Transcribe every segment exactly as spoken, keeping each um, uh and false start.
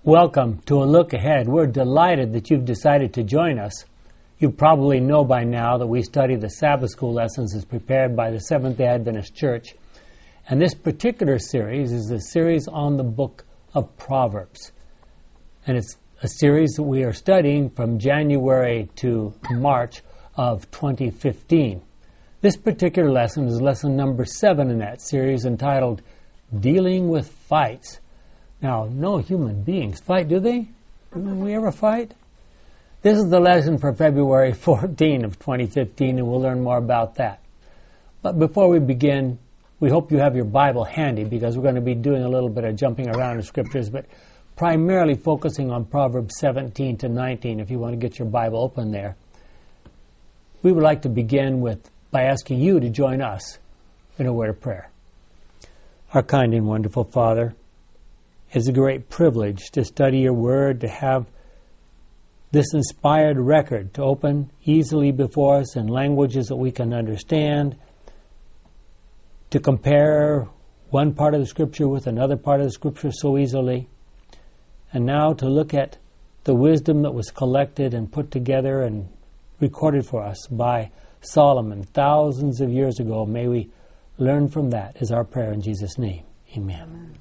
Welcome to A Look Ahead. We're delighted that you've decided to join us. You probably know by now that we study the Sabbath School lessons as prepared by the Seventh-day Adventist Church. And this particular series is a series on the book of Proverbs. And it's a series that we are studying from January to March of twenty fifteen. This particular lesson is lesson number seven in that series, entitled Dealing with Fights. Now, no human beings fight, do they? Do we ever fight? This is the lesson for February fourteenth of twenty fifteen, and we'll learn more about that. But before we begin, we hope you have your Bible handy, because we're going to be doing a little bit of jumping around in scriptures, but primarily focusing on Proverbs seventeen to nineteen, if you want to get your Bible open there. We would like to begin with by asking you to join us in a word of prayer. Our kind and wonderful Father, it's a great privilege to study your word, to have this inspired record to open easily before us in languages that we can understand, to compare one part of the scripture with another part of the scripture so easily, and now to look at the wisdom that was collected and put together and recorded for us by Solomon thousands of years ago. May we learn from that, is our prayer in Jesus' name. Amen. Amen.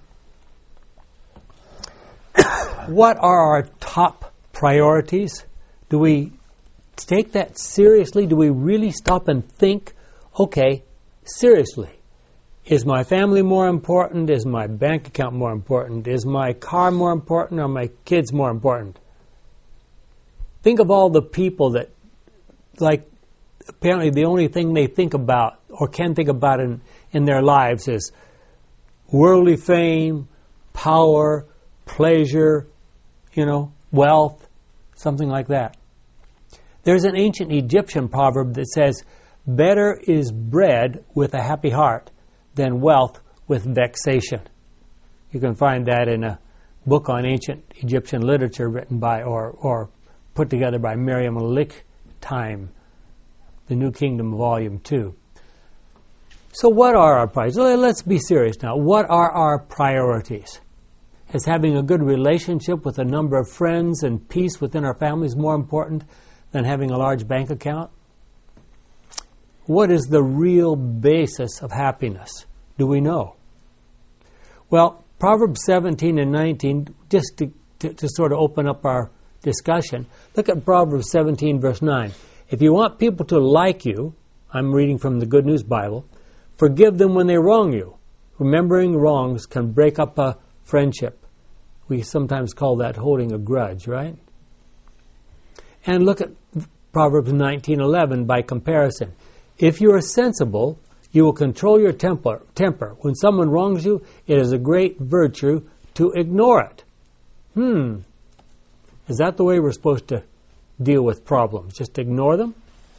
What are our top priorities? Do we take that seriously? Do we really stop and think, okay, seriously, is my family more important? Is my bank account more important? Is my car more important, or my kids more important? Think of all the people that, like, apparently the only thing they think about or can think about in, in their lives is worldly fame, power, pleasure, you know, wealth, something like that. There's an ancient Egyptian proverb that says, better is bread with a happy heart than wealth with vexation. You can find that in a book on ancient Egyptian literature written by or, or put together by Miriam Lichtime, The New Kingdom, Volume two. So what are our priorities? Let's be serious now. What are our priorities? Is having a good relationship with a number of friends and peace within our families more important than having a large bank account? What is the real basis of happiness? Do we know? Well, Proverbs seventeen and nineteen, just to, to, to sort of open up our discussion, look at Proverbs seventeen, verse nine. If you want people to like you, I'm reading from the Good News Bible, forgive them when they wrong you. Remembering wrongs can break up a friendship. We sometimes call that holding a grudge, right? And look at Proverbs nineteen eleven by comparison. If you are sensible, you will control your temper. temper. When someone wrongs you, it is a great virtue to ignore it. Hmm. Is that the way we're supposed to deal with problems? Just ignore them?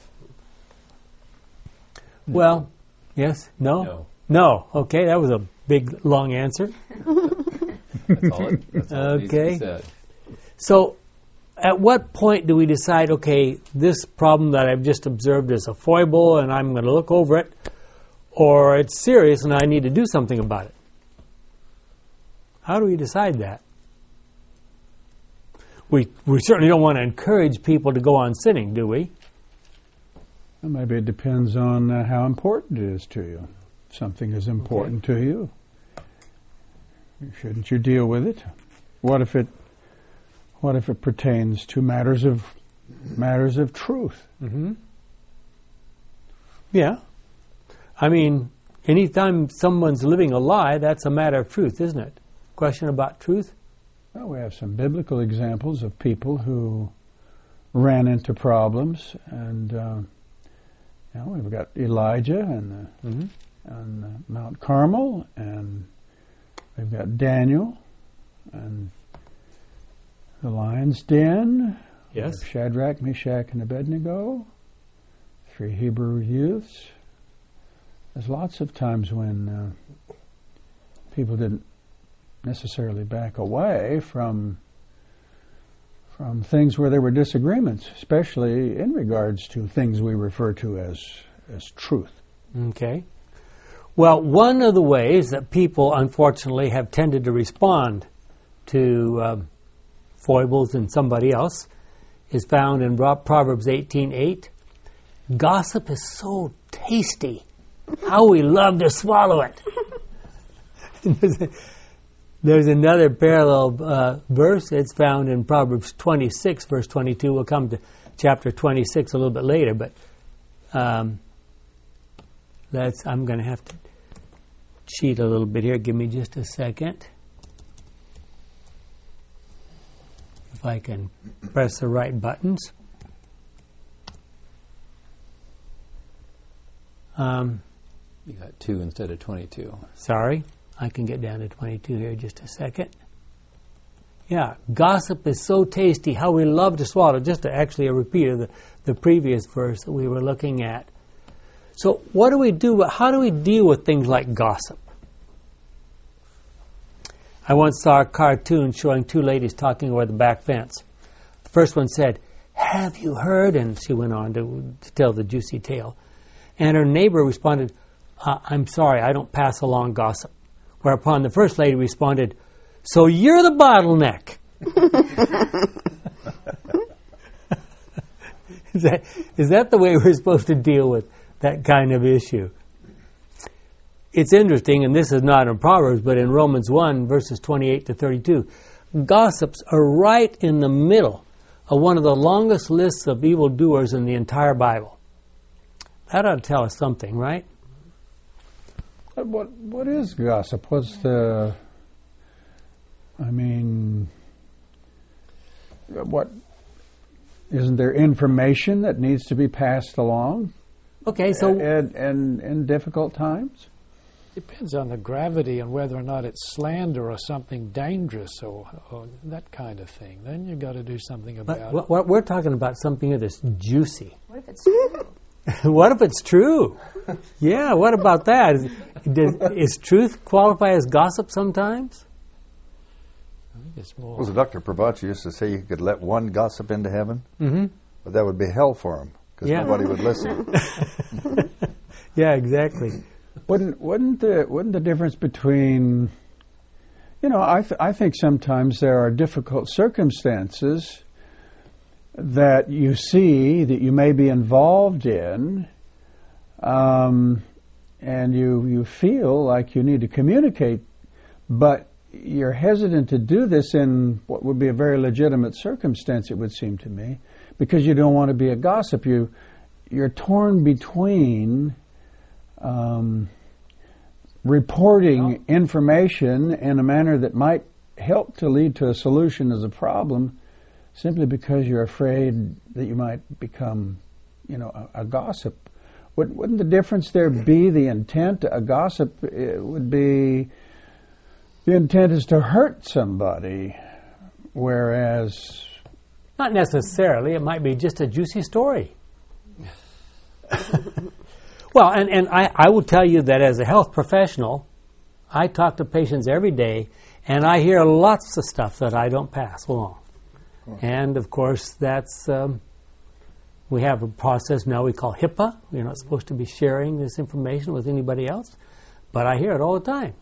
No. Well, yes? No? No. No. Okay, that was a big, long answer. That's all it, that's all it okay. needs to be said. So, at what point do we decide, okay, this problem that I've just observed is a foible and I'm going to look over it, or it's serious and I need to do something about it? How do we decide that? We we certainly don't want to encourage people to go on sinning, do we? Well, maybe it depends on uh, how important it is to you. If something is important okay. to you, shouldn't you deal with it? What if it what if it pertains to matters of matters of truth? Mm-hmm. Yeah. I mean, anytime someone's living a lie, that's a matter of truth, isn't it? Question about truth? Well, we have some biblical examples of people who ran into problems, and uh, you know, we've got Elijah and uh, mm-hmm. on uh, Mount Carmel, and we've got Daniel and the lion's den. Yes. Shadrach, Meshach, and Abednego. Three Hebrew youths. There's lots of times when uh, people didn't necessarily back away from from things where there were disagreements, especially in regards to things we refer to as as truth. Okay. Well, one of the ways that people, unfortunately, have tended to respond to um, foibles in somebody else is found in Proverbs eighteen eight. Gossip is so tasty. How we love to swallow it. There's another parallel uh, verse. It's found in Proverbs twenty-six, verse twenty-two. We'll come to chapter twenty-six a little bit later, but um, that's. I'm going to have to cheat a little bit here. Give me just a second. If I can press the right buttons. Um, you got two instead of twenty-two. Sorry. I can get down to twenty-two here just a second. Yeah, gossip is so tasty, how we love to swallow. Just to actually a repeat of the, the previous verse that we were looking at. So what do we do? How do we deal with things like gossip? I once saw a cartoon showing two ladies talking over the back fence. The first one said, "Have you heard?" And she went on to, to tell the juicy tale. And her neighbor responded, uh, "I'm sorry, I don't pass along gossip." Whereupon the first lady responded, "So you're the bottleneck." is, that, is that the way we're supposed to deal with that kind of issue? It's interesting, and this is not in Proverbs, but in Romans one, verses twenty-eight to thirty-two. Gossips are right in the middle of one of the longest lists of evildoers in the entire Bible. That ought to tell us something, right? What what is gossip? What's the? I mean, what? Isn't there information that needs to be passed along? Okay, so and and in difficult times. Depends on the gravity and whether or not it's slander or something dangerous or, or that kind of thing. Then you've got to do something about but, it. What, what we're talking about something that's juicy. What if it's true? What if it's true? Yeah, what about that? Is, does, is truth qualify as gossip sometimes? I think it's more. Well, Doctor Prabhat used to say you could let one gossip into heaven, mm-hmm. but that would be hell for him because yeah. nobody would listen. Yeah, exactly. Wouldn't wouldn't the wouldn't the difference between, you know, I th- I think sometimes there are difficult circumstances that you see that you may be involved in, um, and you you feel like you need to communicate, but you're hesitant to do this in what would be a very legitimate circumstance, it would seem to me, because you don't want to be a gossip. You you're torn between um, reporting information in a manner that might help to lead to a solution of the problem, simply because you're afraid that you might become, you know, a, a gossip. Wouldn't, wouldn't the difference there be the intent? A gossip it would be, the intent is to hurt somebody, whereas... Not necessarily. It might be just a juicy story. Well, and, and I, I will tell you that as a health professional, I talk to patients every day, and I hear lots of stuff that I don't pass along. And, of course, that's, um, we have a process now we call HIPAA. You're not supposed to be sharing this information with anybody else, but I hear it all the time.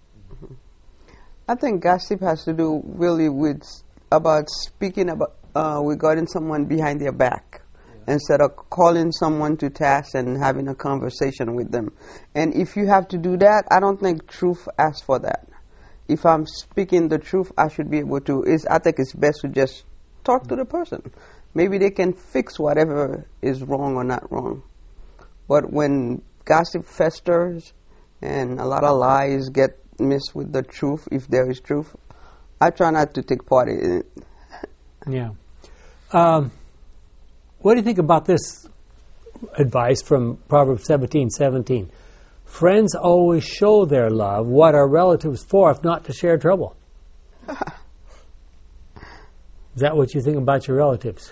I think gossip has to do really with about speaking about uh, regarding someone behind their back, yeah, instead of calling someone to task and having a conversation with them. And if you have to do that, I don't think truth asks for that. If I'm speaking the truth, I should be able to. It's, I think it's best to just talk to the person. Maybe they can fix whatever is wrong or not wrong. But when gossip festers and a lot of lies get mixed with the truth, if there is truth, I try not to take part in it. Yeah. Um, what do you think about this advice from Proverbs seventeen seventeen? Friends always show their love. What are relatives for if not to share trouble? Is that what you think about your relatives?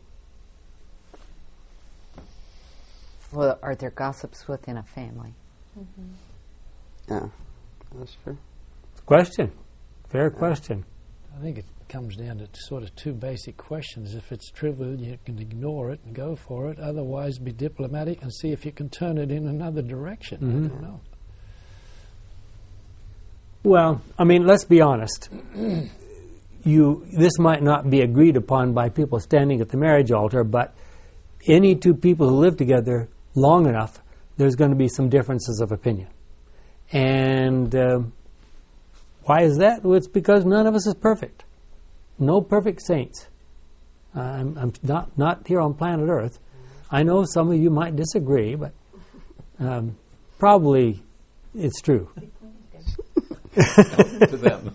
Well, are there gossips within a family? Mm-hmm. Yeah, that's true. Question. Fair question. I think it comes down to sort of two basic questions. If it's trivial, you can ignore it and go for it. Otherwise, be diplomatic and see if you can turn it in another direction. Mm-hmm. I don't know. Well, I mean, let's be honest. you this might not be agreed upon by people standing at the marriage altar, but any two people who live together long enough, there's going to be some differences of opinion. And um, why is that? Well, it's because none of us is perfect. No perfect saints. I'm, I'm not not here on planet Earth. I know some of you might disagree, but um, probably it's true. To them.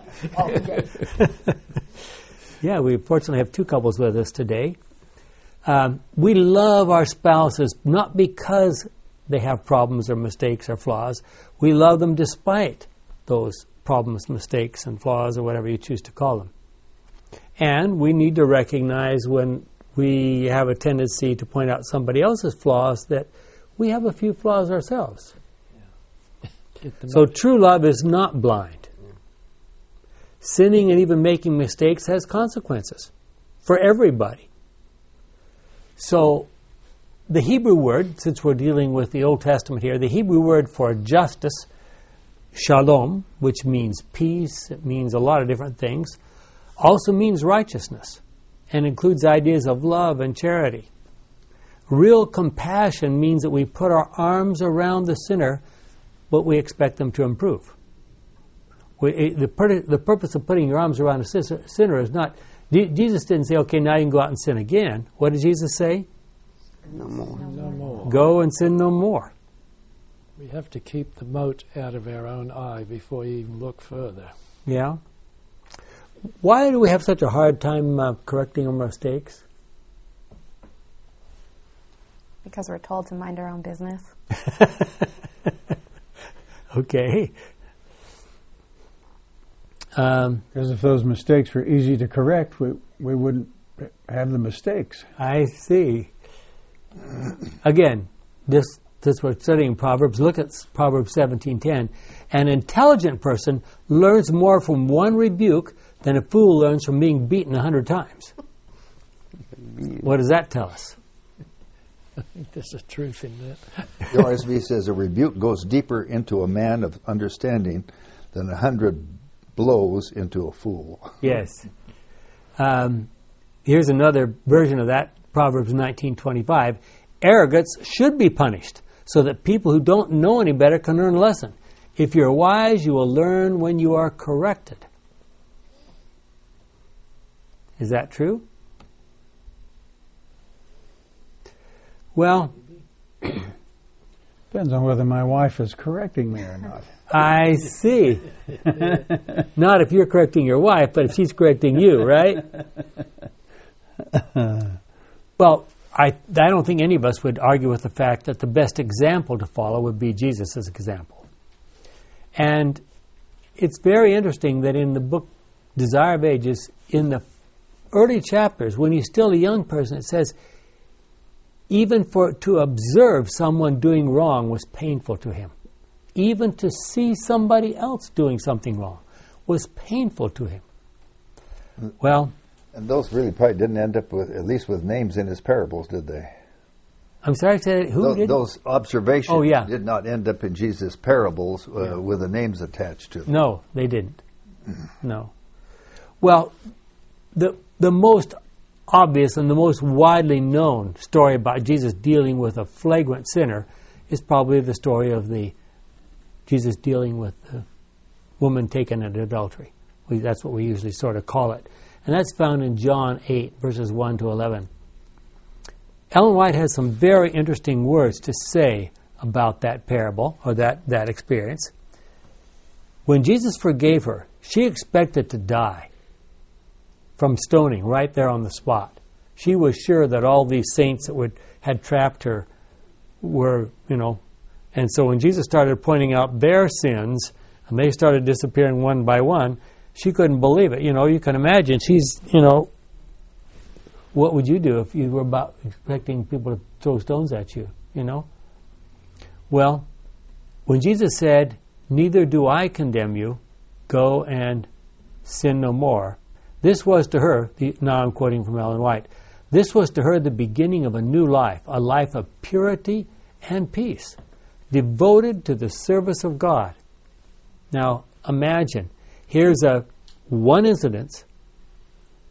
Yeah, we fortunately have two couples with us today. Um, we love our spouses not because they have problems or mistakes or flaws. We love them despite those problems, mistakes, and flaws, or whatever you choose to call them. And we need to recognize when we have a tendency to point out somebody else's flaws that we have a few flaws ourselves. Yeah. So true love is not blind. Sinning and even making mistakes has consequences for everybody. So the Hebrew word, since we're dealing with the Old Testament here, the Hebrew word for justice, shalom, which means peace, it means a lot of different things, also means righteousness and includes ideas of love and charity. Real compassion means that we put our arms around the sinner, but we expect them to improve. We, the, pur- the purpose of putting your arms around a sinner is not, Jesus didn't say, okay, now you can go out and sin again. What did Jesus say? No more. No more. Go and sin no more. We have to keep the mote out of our own eye before you even look further. Yeah. Why do we have such a hard time uh, correcting our mistakes? Because we're told to mind our own business. Okay. Um, Because if those mistakes were easy to correct, we, we wouldn't have the mistakes. I see. Again, this since we're studying Proverbs, look at Proverbs seventeen ten. An intelligent person learns more from one rebuke than a fool learns from being beaten a hundred times. What does that tell us? I think there's a truth in that. The R S V says a rebuke goes deeper into a man of understanding than a hundred blows into a fool. Yes. Um, here's another version of that, Proverbs nineteen twenty-five. Arrogance should be punished so that people who don't know any better can learn a lesson. If you're wise, you will learn when you are corrected. Is that true? Well, Depends on whether my wife is correcting me or not. I see. Not if you're correcting your wife, but if she's correcting you, right? Well, I, I don't think any of us would argue with the fact that the best example to follow would be Jesus' example. And it's very interesting that in the book Desire of Ages, in the early chapters, when he's still a young person, it says, even for to observe someone doing wrong was painful to him. Even to see somebody else doing something wrong was painful to him. Well, And those really probably didn't end up with, at least with names in his parables, did they? I'm sorry, say who Those, did? those observations Oh, yeah. did not end up in Jesus' parables uh, Yeah. with the names attached to them. No, they didn't. No. Well, the the most obvious and the most widely known story about Jesus dealing with a flagrant sinner is probably the story of the Jesus dealing with the woman taken in adultery. We, that's what we usually sort of call it. And that's found in John eight, verses one to eleven. Ellen White has some very interesting words to say about that parable, or that, that experience. When Jesus forgave her, she expected to die from stoning right there on the spot. She was sure that all these saints that would, had trapped her were, you know, and so when Jesus started pointing out their sins, and they started disappearing one by one, she couldn't believe it. You know, you can imagine, she's, you know, what would you do if you were about expecting people to throw stones at you, you know? Well, when Jesus said, neither do I condemn you, go and sin no more, this was to her, the, now I'm quoting from Ellen White, this was to her the beginning of a new life, a life of purity and peace, devoted to the service of God. Now, imagine, here's a one incident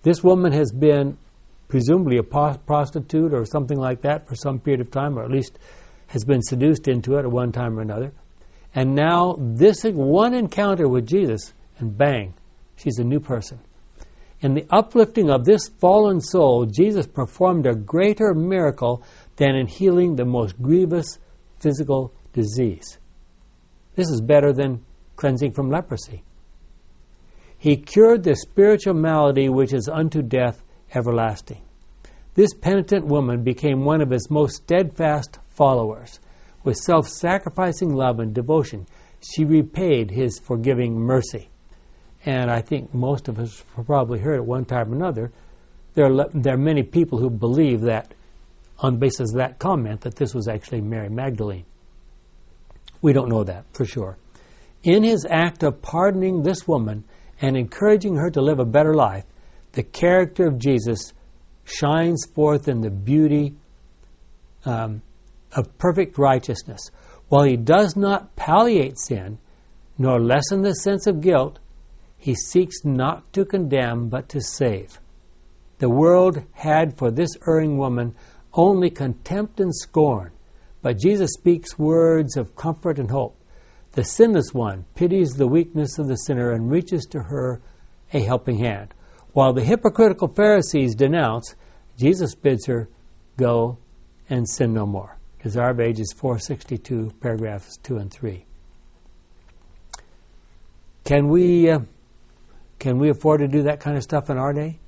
This woman has been presumably a pos- prostitute or something like that for some period of time, or at least has been seduced into it at one time or another. And now this one encounter with Jesus, and bang, she's a new person. In the uplifting of this fallen soul, Jesus performed a greater miracle than in healing the most grievous physical disease. This is better than cleansing from leprosy. He cured the spiritual malady which is unto death everlasting. This penitent woman became one of his most steadfast followers. With self-sacrificing love and devotion, she repaid his forgiving mercy. And I think most of us have probably heard at one time or another, there are, there are many people who believe that, on the basis of that comment, that this was actually Mary Magdalene. We don't know that for sure. In his act of pardoning this woman and encouraging her to live a better life, the character of Jesus shines forth in the beauty um, of perfect righteousness. While he does not palliate sin, nor lessen the sense of guilt, he seeks not to condemn, but to save. The world had for this erring woman only contempt and scorn, but Jesus speaks words of comfort and hope. The sinless one pities the weakness of the sinner and reaches to her a helping hand. While the hypocritical Pharisees denounce, Jesus bids her go and sin no more. Desire of Ages four sixty-two, paragraphs two and three. Can we uh, can we afford to do that kind of stuff in our day?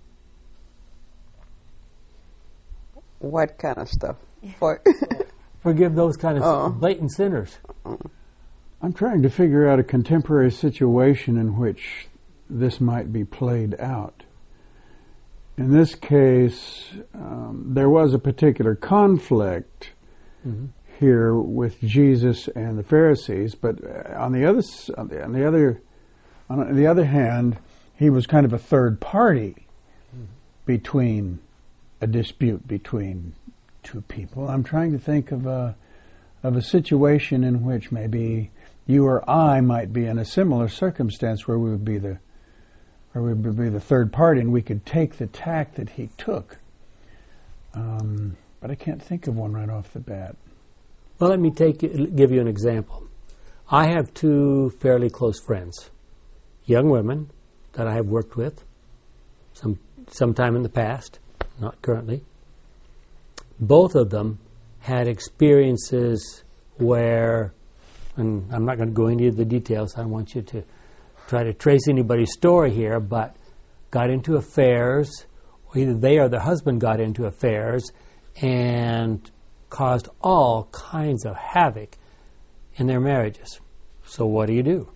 What kind of stuff? For Forgive those kind of Oh. blatant sinners. I'm trying to figure out a contemporary situation in which this might be played out. In this case, um, there was a particular conflict mm-hmm. here with Jesus and the Pharisees, but on the other s- on the, on the other on the other hand, he was kind of a third party mm-hmm. between a dispute between two people. I'm trying to think of a of a situation in which maybe you or I might be in a similar circumstance where we would be the where we would be the third party and we could take the tack that he took. Um, but I can't think of one right off the bat. Well, let me take give you an example. I have two fairly close friends, young women that I have worked with some sometime in the past, not currently. Both of them had experiences where, and I'm not going to go into the details, I don't want you to try to trace anybody's story here, but got into affairs, or either they or their husband got into affairs and caused all kinds of havoc in their marriages. So what do you do?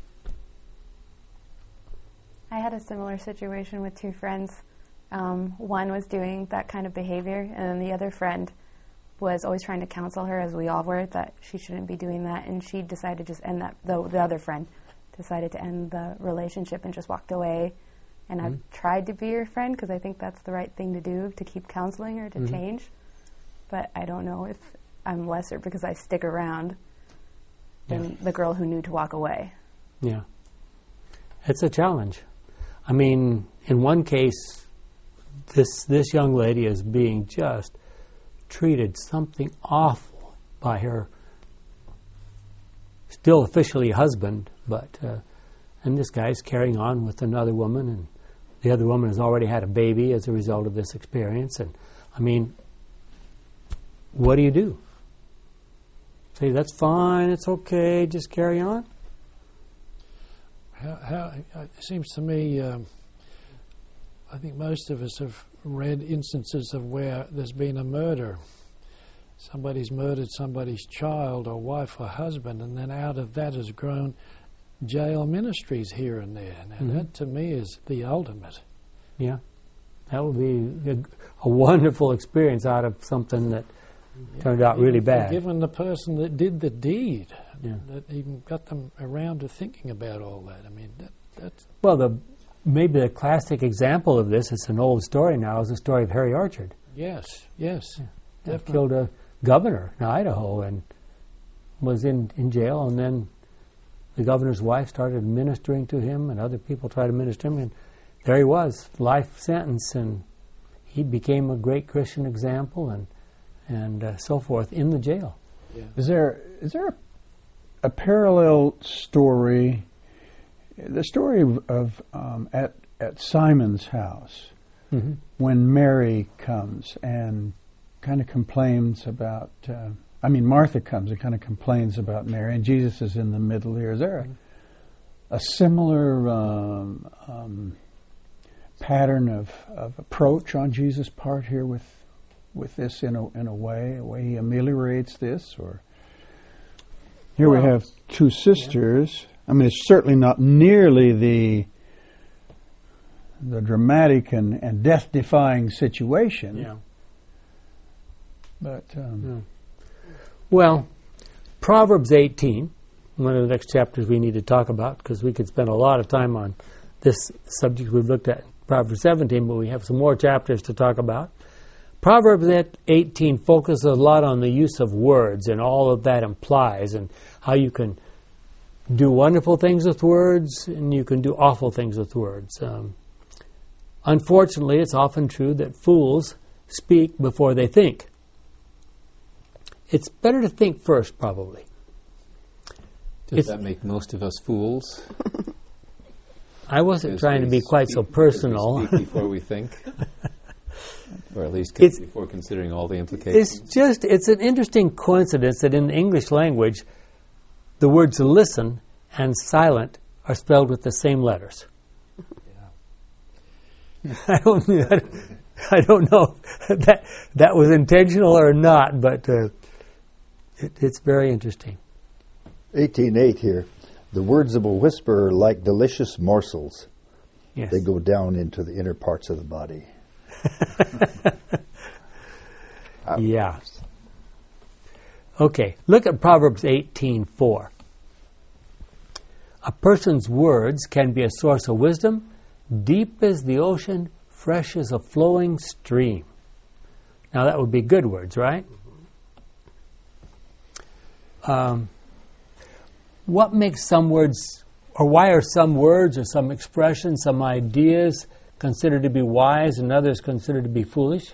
I had a similar situation with two friends. Um, one was doing that kind of behavior, and then the other friend was always trying to counsel her, as we all were, that she shouldn't be doing that, and she decided to just end that. The, the other friend decided to end the relationship and just walked away. And mm-hmm. I've tried to be her friend because I think that's the right thing to do, to keep counseling her to mm-hmm. change. But I don't know if I'm lesser because I stick around than yeah. the girl who knew to walk away. Yeah. It's a challenge. I mean, in one case, this this young lady is being just treated something awful by her still officially husband, but uh, and this guy's carrying on with another woman, and the other woman has already had a baby as a result of this experience. And I mean, what do you do? Say, that's fine, it's okay, just carry on? How, how, it seems to me, um, I think most of us have read instances of where there's been a murder. Somebody's murdered somebody's child or wife or husband, and then out of that has grown jail ministries here and there. Now mm-hmm. that to me is the ultimate. Yeah, that would be a, a wonderful experience out of something that yeah, turned out really bad. Given the person that did the deed, yeah. that even got them around to thinking about all that. I mean, that, that's... Well, the maybe the classic example of this, it's an old story now, is the story of Harry Orchard. Yes, yes. Yeah. That killed a governor in Idaho and was in, in jail, and then the governor's wife started ministering to him, and other people tried to minister to him, and there he was, life sentence, and he became a great Christian example and and uh, so forth in the jail. Yeah. Is there is there a, a parallel story? The story of, of um, at at Simon's house, Mm-hmm. when Mary comes and kind of complains about. Uh, I mean, Martha comes and kind of complains about Mary, and Jesus is in the middle here. Is there a, a similar um, um, pattern of, of approach on Jesus' part here with with this in a in a way, a way he ameliorates this? Or here Well, we have two sisters. I mean, it's certainly not nearly the the dramatic and, and death-defying situation. Yeah. But um, Well, Proverbs eighteen, one of the next chapters we need to talk about, because we could spend a lot of time on this subject we've looked at in Proverbs seventeen, but we have some more chapters to talk about. Proverbs eighteen focuses a lot on the use of words and all of that implies, and how you can do wonderful things with words and you can do awful things with words. Um, unfortunately, it's often true that fools speak before they think. It's better to think first, probably. Does It's- that make most of us fools? I wasn't Because trying to we be quite so speak- because personal. we speak before we think, or at least It's- before considering all the implications. It's just, it's an interesting coincidence that in the English language, the words listen and silent are spelled with the same letters. I don't, I don't know if that that was intentional or not, but uh, it, it's very interesting. eighteen eight here. The words of a whisperer are like delicious morsels. Yes. They go down into the inner parts of the body. Yeah. Okay, look at Proverbs eighteen four. A person's words can be a source of wisdom, deep as the ocean, fresh as a flowing stream. Now that would be good words, right? Um, what makes some words, or why are some words or some expressions, some ideas considered to be wise and others considered to be foolish?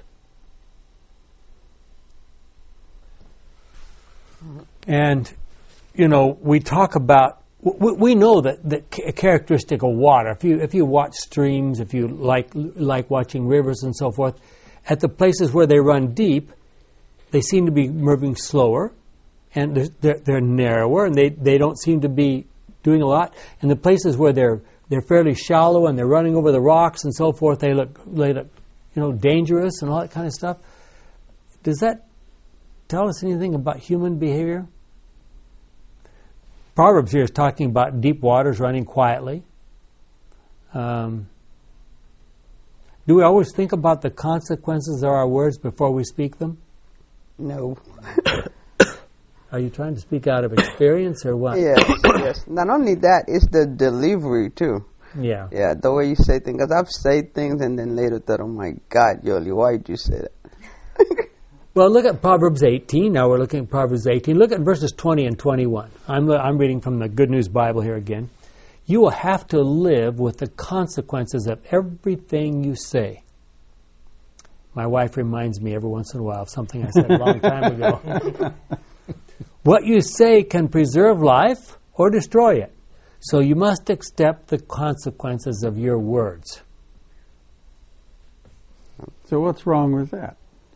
And, you know, we talk about, we, we know that the ca- characteristic of water, if you if you watch streams, if you like like watching rivers and so forth, at the places where they run deep, they seem to be moving slower, and they're, they're, they're narrower, and they, they don't seem to be doing a lot. And the places where they're they're fairly shallow and they're running over the rocks and so forth, they look they look, you know, dangerous and all that kind of stuff. Does that tell us anything about human behavior? Proverbs here is talking about deep waters running quietly. Um, do we always think about the consequences of our words before we speak them? No. Are you trying to speak out of experience or what? Yes, yes. Not only that, it's the delivery too. Yeah. Yeah, the way you say things. Because I've said things and then later thought, oh my God, Yoli, why did you say that? Well, look at Proverbs eighteen. Now we're looking at Proverbs eighteen. Look at verses twenty and twenty-one. I'm, I'm reading from the Good News Bible here again. You will have to live with the consequences of everything you say. My wife reminds me every once in a while of something I said a long time ago. What you say can preserve life or destroy it. So you must accept the consequences of your words. so what's wrong with that?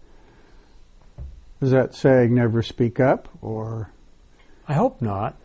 Is that saying never speak up, or I hope not.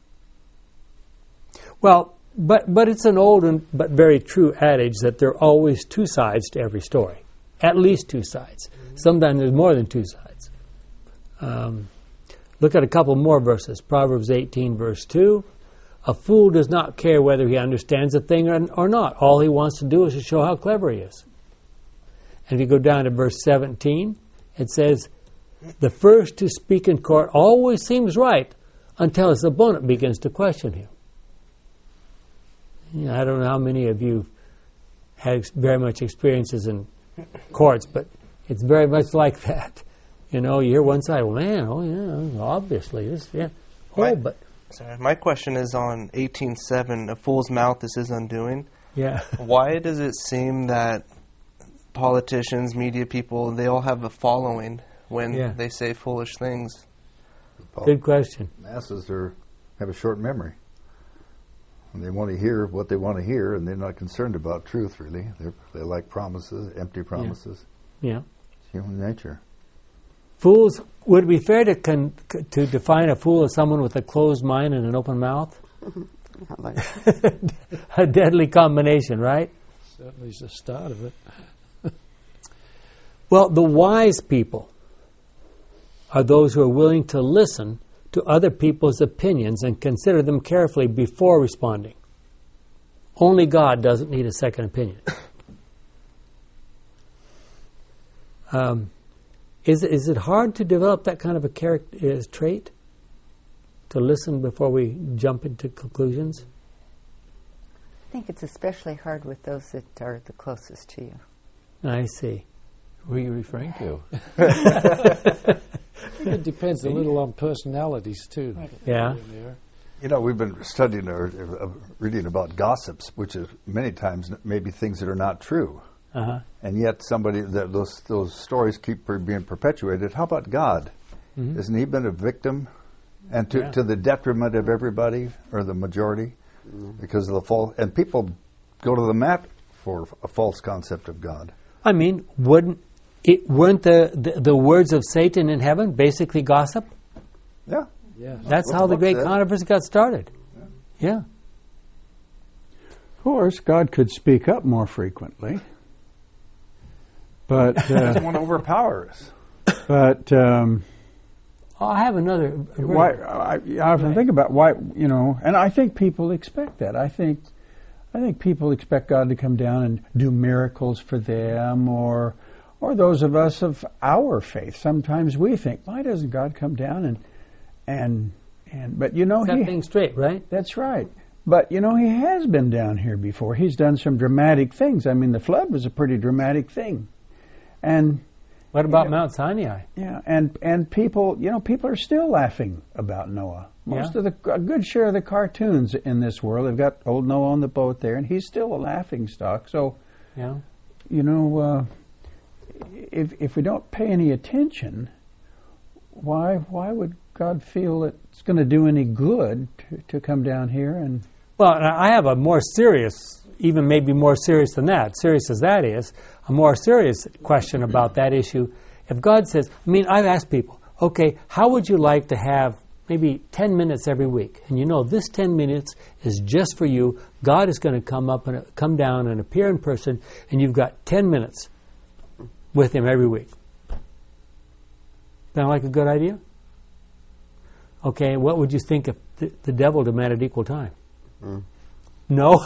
Well, but but it's an old and but very true adage that there are always two sides to every story. At least two sides. Sometimes there's more than two sides. Um, look at a couple more verses. Proverbs eighteen, verse two. A fool does not care whether he understands a thing or, or not. All he wants to do is to show how clever he is. And if you go down to verse seventeen, it says, the first to speak in court always seems right until his opponent begins to question him. You know, I don't know how many of you had ex- very much experiences in courts, but it's very much like that. You know, you hear one side, well, man, oh yeah, obviously, this, yeah, oh, My- but Sorry, my question is on eighteen seven. A fool's mouth is his undoing. Yeah. Why does it seem that politicians, media people, they all have a following when Yeah. they say foolish things? Good question. Masses are have a short memory. And they want to hear what they want to hear, and they're not concerned about truth, really. They're, they like promises, empty promises. Yeah. It's human nature. Fools, would it be fair to con- c- to define a fool as someone with a closed mind and an open mouth? I like A deadly combination, right? Certainly is the start of it. Well, the wise people are those who are willing to listen to other people's opinions and consider them carefully before responding. Only God doesn't need a second opinion. Um, is, is it hard to develop that kind of a character uh, trait? To listen before we jump into conclusions? I think it's especially hard with those that are the closest to you. I see. Who are you referring to? I think it depends a little on personalities too. Yeah. You know, we've been studying or uh, reading about gossips, which is many times maybe things that are not true. Uh-huh. And yet somebody, that those those stories keep per- being perpetuated. How about God? Mhm. Isn't he been a victim? And to, Yeah. to the detriment of everybody, or the majority, because of the false. And people go to the mat for a false concept of God. I mean, wouldn't it, weren't the, the, the words of Satan in heaven basically gossip? Yeah. Yeah. That's What how the the book great said. controversy got started. Yeah. Of course, God could speak up more frequently, but He uh, doesn't want to overpower us. but um, Oh, I have another. why? I, I often think about why, you know, and I think people expect that. I think, I think people expect God to come down and do miracles for them, or, or those of us of our faith. Sometimes we think, why doesn't God come down and, and, and? But you know, Set he, things straight, right? that's right. But you know, he has been down here before. He's done some dramatic things. I mean, the flood was a pretty dramatic thing, and. What about Yeah. Mount Sinai? Yeah, and and people, you know, people are still laughing about Noah. Most Yeah. of the a good share of the cartoons in this world, they've got old Noah on the boat there, and he's still a laughing stock. So, Yeah. you know, uh, if if we don't pay any attention, why why would God feel it's going to do any good to, to come down here and? Well, and I have a more serious, even maybe more serious than that, serious as that is, a more serious question about that issue. If God says, I mean, I've asked people, okay, how would you like to have maybe ten minutes every week? And you know, this ten minutes is just for you. God is going to come up and come down and appear in person, and you've got ten minutes with Him every week. Sound like a good idea? Okay, what would you think if the, the devil demanded equal time? Mm. No?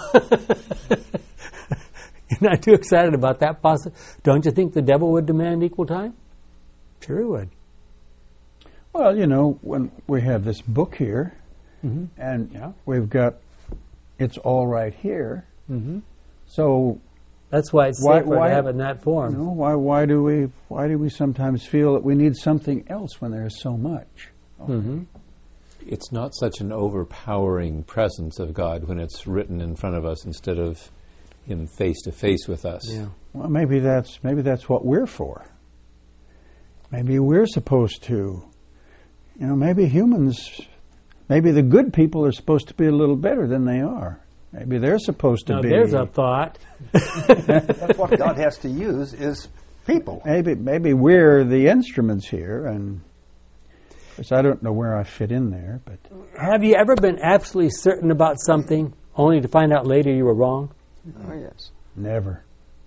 You're not too excited about that possi- Don't you think the devil would demand equal time? Sure he would. Well, you know, when we have this book here, Mm-hmm. and Yeah. we've got it's all right here, Mm-hmm. so. That's why it's Why- safer why- to have it in that form. You know, why why do we why do we sometimes feel that we need something else when there is so much? Mm-hmm. It's not such an overpowering presence of God when it's written in front of us instead of Him face to face with us. Yeah. Well, maybe that's maybe that's what we're for. Maybe we're supposed to, you know, maybe humans, maybe the good people are supposed to be a little better than they are. Maybe they're supposed to Now be. there's a thought. That's what God has to use is people. Maybe maybe we're the instruments here, and of course I don't know where I fit in there, but Have you ever been absolutely certain about something only to find out later you were wrong? Oh, yes. never.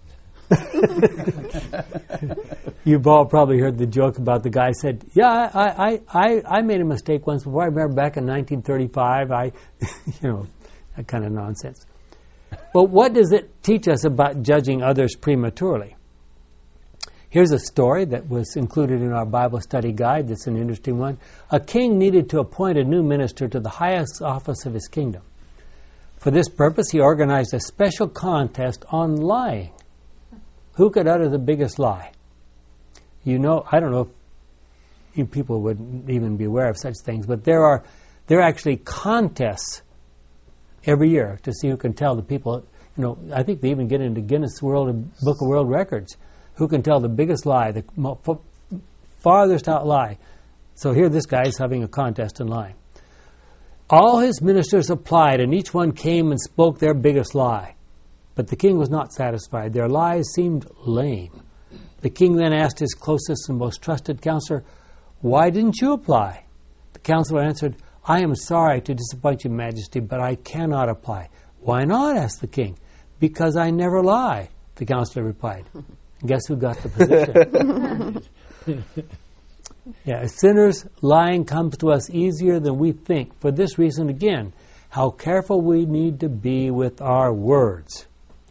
You've all probably heard the joke about the guy said, yeah, I, I, I, I made a mistake once before. I remember back in nineteen thirty-five, I, you know, that kind of nonsense. Well, what does it teach us about judging others prematurely? Here's a story that was included in our Bible study guide. That's an interesting one. A king needed to appoint a new minister to the highest office of his kingdom. For this purpose, he organized a special contest on lying. Who could utter the biggest lie? You know, I don't know if you people would even be aware of such things, but there are there are actually contests every year to see who can tell the people You know, I think they even get into Guinness World Book of World Records. Who can tell the biggest lie, the mo- f- farthest out lie? So here this guy is having a contest in lying. All his ministers applied, and each one came and spoke their biggest lie. But the king was not satisfied. Their lies seemed lame. The king then asked his closest and most trusted counselor, "Why didn't you apply?" The counselor answered, "I am sorry to disappoint you, Majesty, but I cannot apply." "Why not?" asked the king. "Because I never lie," the counselor replied. Guess who got the position? Yeah, as sinners, lying comes to us easier than we think. For this reason, again, how careful we need to be with our words.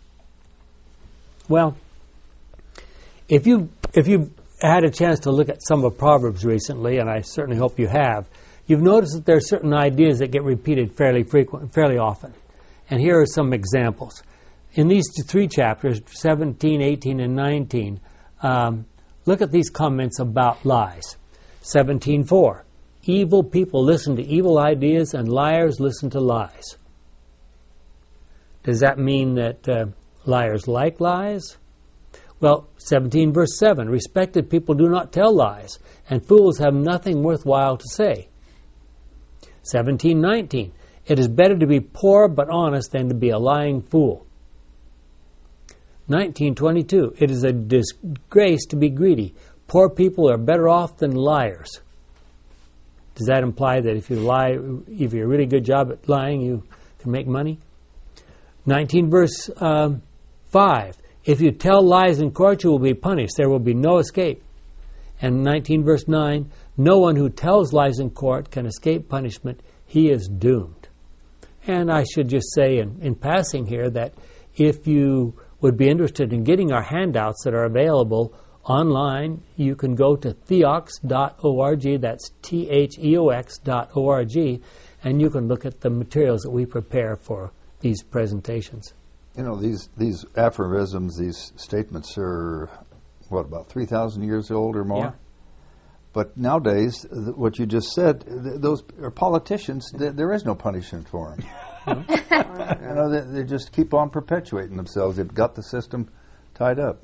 Well, if you if you've had a chance to look at some of Proverbs recently, and I certainly hope you have, you've noticed that there are certain ideas that get repeated fairly frequent, fairly often. And here are some examples. In these three chapters, seventeen, eighteen, and nineteen, um, look at these comments about lies. seventeen four, evil people listen to evil ideas and liars listen to lies. Does that mean that uh, liars like lies? Well, seventeen verse seven, respected people do not tell lies, and fools have nothing worthwhile to say. seventeen nineteen, it is better to be poor but honest than to be a lying fool. nineteen twenty-two, it is a disgrace to be greedy. Poor people are better off than liars. Does that imply that if you lie, if you're a really good job at lying, you can make money? nineteen verse um, five, if you tell lies in court, you will be punished. There will be no escape. And nineteen verse nine, no one who tells lies in court can escape punishment. He is doomed. And I should just say in, in passing here that if you would be interested in getting our handouts that are available online, you can go to theox dot org, that's T H E O X dot O R G, and you can look at the materials that we prepare for these presentations. You know, these, these aphorisms, these statements are, what, about three thousand years old or more? Yeah. But nowadays, th- what you just said, th- those are politicians, th- there is no punishment for them. You know, they, they just keep on perpetuating themselves. They've got the system tied up.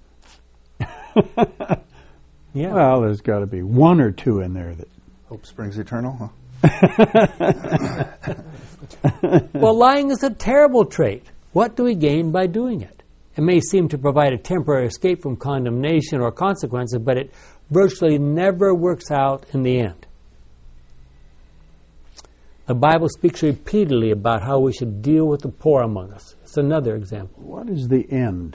Yeah. Well, there's got to be one or two in there that... Hope springs eternal, huh? Well, lying is a terrible trait. What do we gain by doing it? It may seem to provide a temporary escape from condemnation or consequences, but it virtually never works out in the end. The Bible speaks repeatedly about how we should deal with the poor among us. It's another example. What is the end?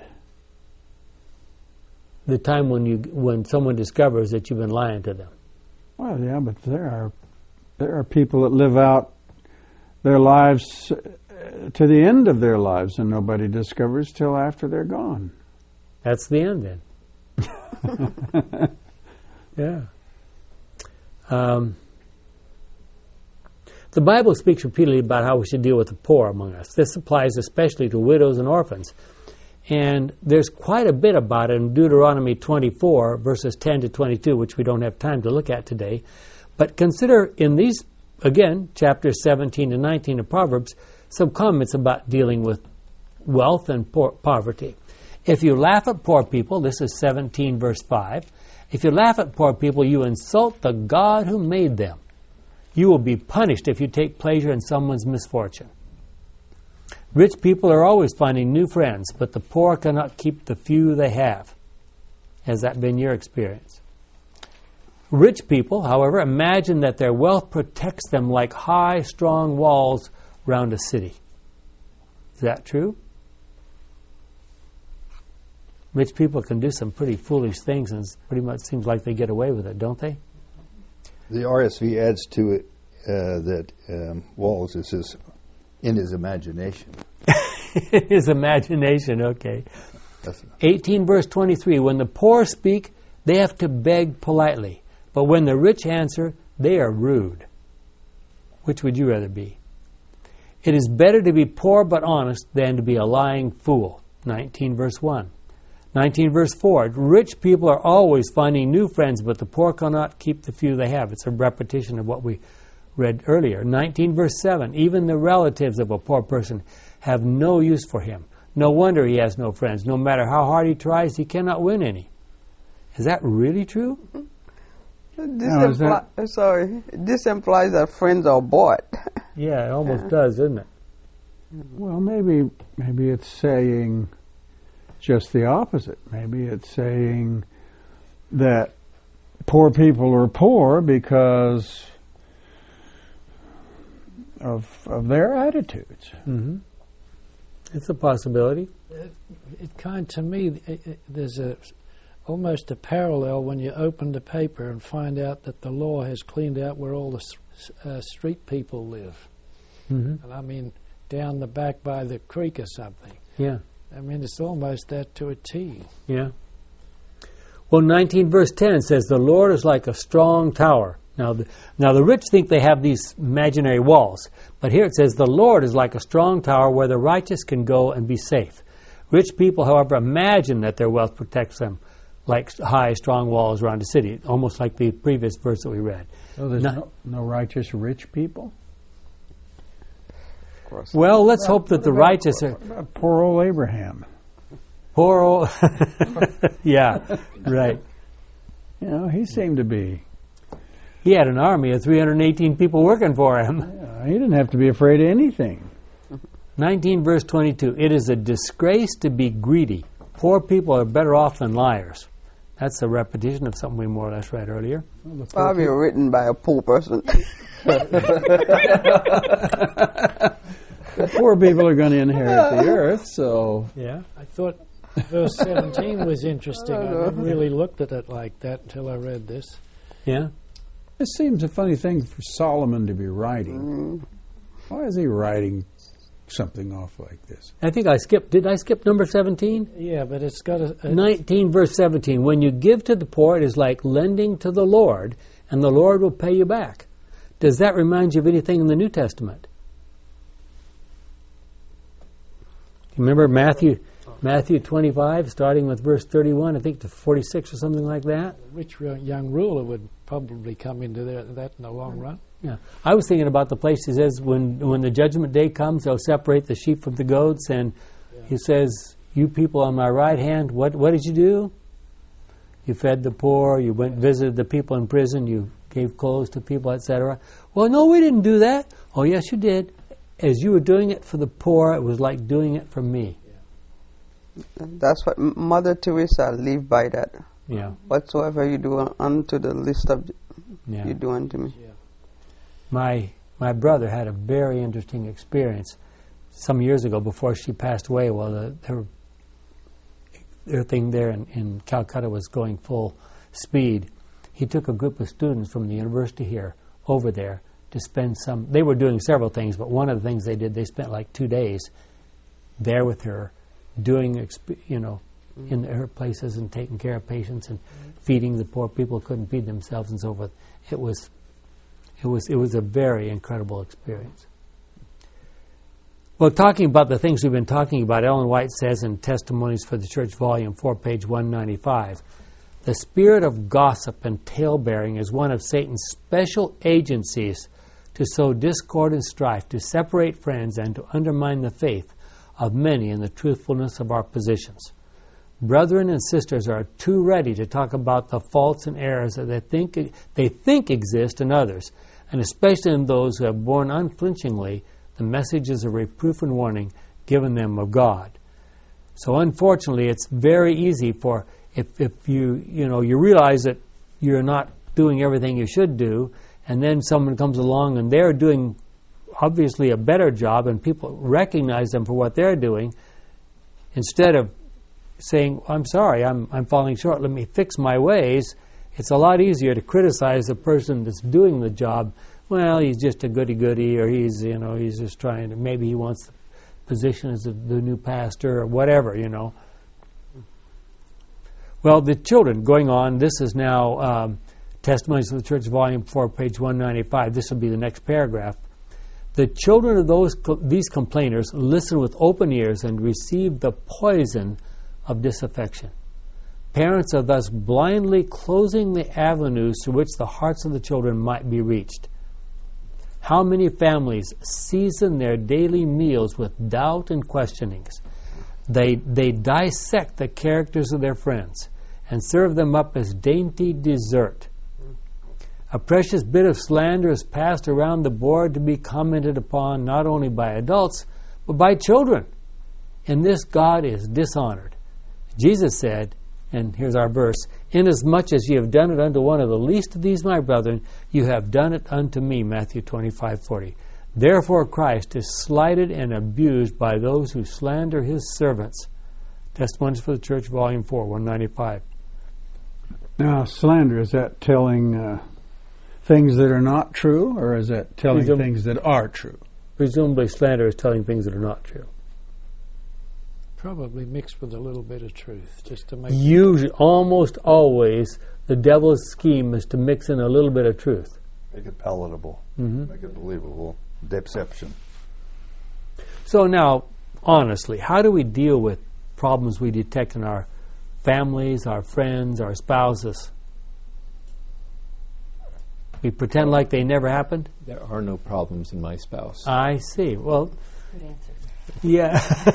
The time when you when someone discovers that you've been lying to them. Well, yeah, but there are there are people that live out their lives uh, to the end of their lives, and nobody discovers till after they're gone. That's the end, then. Yeah. Um, the Bible speaks repeatedly about how we should deal with the poor among us. This applies especially to widows and orphans. And there's quite a bit about it in Deuteronomy twenty-four, verses ten to twenty-two, which we don't have time to look at today. But consider in these, again, chapters seventeen to nineteen of Proverbs, some comments about dealing with wealth and poor, poverty. If you laugh at poor people, this is seventeen verse five, if you laugh at poor people, you insult the God who made them. You will be punished if you take pleasure in someone's misfortune. Rich people are always finding new friends, but the poor cannot keep the few they have. Has that been your experience? Rich people, however, imagine that their wealth protects them like high, strong walls around a city. Is that true? Rich people can do some pretty foolish things, and it pretty much seems like they get away with it, don't they? The R S V adds to it uh, that um, Walls is his, in his imagination. His imagination, okay. That's eighteen verse twenty-three, when the poor speak, they have to beg politely. But when the rich answer, they are rude. Which would you rather be? It is better to be poor but honest than to be a lying fool. nineteen verse one. nineteen verse four, rich people are always finding new friends, but the poor cannot keep the few they have. It's a repetition of what we read earlier. nineteen verse seven, even the relatives of a poor person have no use for him. No wonder he has no friends. No matter how hard he tries, he cannot win any. Is that really true? This Now, is impli- that- sorry, this implies that friends are bought. Yeah, it almost does, doesn't it? Well, maybe maybe it's saying just the opposite. Maybe it's saying that poor people are poor because of of their attitudes. Mm-hmm. It's a possibility. It, it kind to me, it, it, there's a almost a parallel when you open the paper and find out that the law has cleaned out where all the s- uh, street people live. Mm-hmm. And I mean, down the back by the creek or something. Yeah, I mean, it's almost that to a T. yeah. Well, nineteen verse ten says, "The Lord is like a strong tower." Now, the, now the rich think they have these imaginary walls, but here it says, "The Lord is like a strong tower where the righteous can go and be safe." Rich people, however, imagine that their wealth protects them, like high, strong walls around a city, almost like the previous verse that we read. So there's No- no, no righteous rich people? Of course. Well, let's hope that the righteous are... What about poor old Abraham? Poor old... yeah, right. You know, he seemed to be. He had an army of three hundred eighteen people working for him. Uh, he didn't have to be afraid of anything. nineteen verse twenty-two, "It is a disgrace to be greedy. Poor people are better off than liars." That's a repetition of something we more or less read earlier. Well, the poor Probably written by a poor person. The poor people are going to inherit the earth, so Yeah. I thought verse seventeen was interesting. I hadn't really looked at it like that until I read this. Yeah. this seems a funny thing for Solomon to be writing. Why is he writing something off like this? I think I skipped, did I skip number seventeen? Yeah, but it's got a... a nineteen verse seventeen, "When you give to the poor, it is like lending to the Lord, and the Lord will pay you back." Does that remind you of anything in the New Testament? Remember Matthew Matthew twenty-five, starting with verse thirty-one, I think to forty-six or something like that? rich ru- young ruler would probably come into there, that in the long run. Yeah, I was thinking about the place he says when when the judgment day comes, they'll separate the sheep from the goats, and he says, "You people on my right hand, what what did you do? You fed the poor, you went visited the people in prison, you gave clothes to people, et cetera" Well, no, we didn't do that. Oh, yes, you did. As you were doing it for the poor, it was like doing it for me. That's what M- Mother Teresa lived by that. Yeah, Whatsoever you do unto the least of yeah. you do unto me. My my brother had a very interesting experience some years ago before she passed away. Well, the, their, their thing there in, in Calcutta was going full speed. He took a group of students from the university here over there to spend some, they were doing several things, but one of the things they did, they spent like two days there with her, doing, exp- you know, in her places and taking care of patients and feeding the poor people who couldn't feed themselves and so forth. It was, it was, it was a very incredible experience. Well, talking about the things we've been talking about, Ellen White says in Testimonies for the Church, Volume four, page one ninety-five, "The spirit of gossip and tale-bearing is one of Satan's special agencies to sow discord and strife, to separate friends, and to undermine the faith of many in the truthfulness of our positions. Brethren and sisters are too ready to talk about the faults and errors that they think, they think exist in others, and especially in those who have borne unflinchingly the messages of reproof and warning given them of God." So unfortunately, it's very easy for, if, if you, you know, you realize that you're not doing everything you should do, and then someone comes along and they're doing obviously a better job and people recognize them for what they're doing, instead of saying, "I'm sorry, I'm, I'm falling short, let me fix my ways," it's a lot easier to criticize the person that's doing the job. Well, he's just a goody-goody, or he's, you know, he's just trying to, maybe he wants the position as the, the new pastor or whatever, you know. Well, the children, going on, this is now um, Testimonies of the Church, Volume four, page one ninety-five. This will be the next paragraph. "The children of those co- these complainers listen with open ears and receive the poison of disaffection. Parents are thus blindly closing the avenues through which the hearts of the children might be reached. How many families season their daily meals with doubt and questionings? They, they dissect the characters of their friends and serve them up as dainty dessert. A precious bit of slander is passed around the board to be commented upon not only by adults, but by children. In this, God is dishonored. Jesus said, and here's our verse, "Inasmuch as ye have done it unto one of the least of these my brethren, you have done it unto me," Matthew twenty-five forty. Therefore Christ is slighted and abused by those who slander his servants. Testimonies for the Church, Volume four, one ninety-five. Now, slander, is that telling uh, things that are not true, or is that telling Presum- things that are true? Presumably slander is telling things that are not true. Probably mixed with a little bit of truth, just to make Usually, almost always, the devil's scheme is to mix in a little bit of truth. Make it palatable. Mm-hmm. Make it believable. Deception. So now, honestly, how do we deal with problems we detect in our families, our friends, our spouses? We pretend like they never happened? There are no problems in my spouse. I see. Well, Good answer. yeah.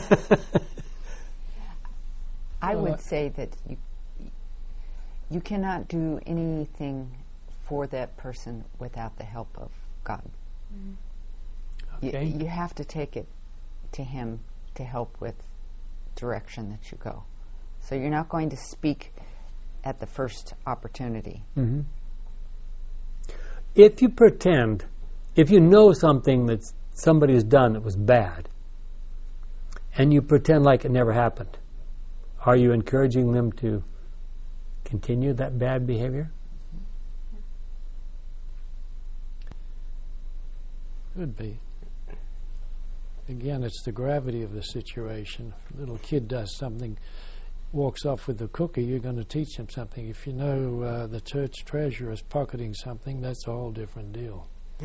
I Well, would uh, say that you you cannot do anything for that person without the help of God. Okay. You, you have to take it to Him to help with direction that you go. So you're not going to speak at the first opportunity. Mm-hmm. If you pretend, if you know something that somebody has done that was bad, and you pretend like it never happened, are you encouraging them to continue that bad behavior? Could be. Again, it's the gravity of the situation. If a little kid does something, walks off with the cookie, you're going to teach him something. If you know uh, the church treasurer is pocketing something, that's a whole different deal.